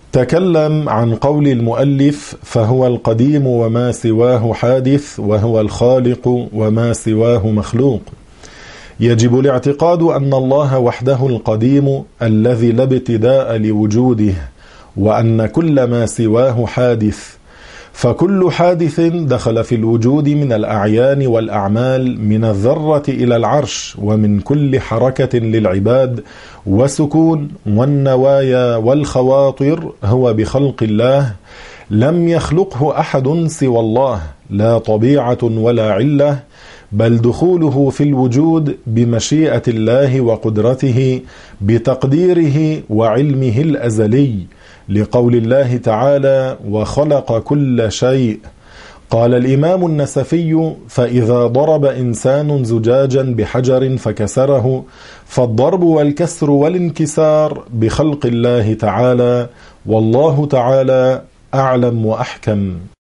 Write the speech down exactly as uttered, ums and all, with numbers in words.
تكلم عن قول المؤلف: فهو القديم وما سواه حادث، وهو الخالق وما سواه مخلوق. يجب الاعتقاد أن الله وحده القديم الذي لا ابتداء لوجوده، وأن كل ما سواه حادث، فكل حادث دخل في الوجود من الأعيان والأعمال، من الذرة إلى العرش، ومن كل حركة للعباد وسكون والنوايا والخواطر هو بخلق الله، لم يخلقه أحد سوى الله، لا طبيعة ولا علة، بل دخوله في الوجود بمشيئة الله وقدرته، بتقديره وعلمه الأزلي، لقول الله تعالى: وخلق كل شيء. قال الإمام النسفي: فإذا ضرب إنسان زجاجا بحجر فكسره، فالضرب والكسر والانكسار بخلق الله تعالى، والله تعالى أعلم وأحكم.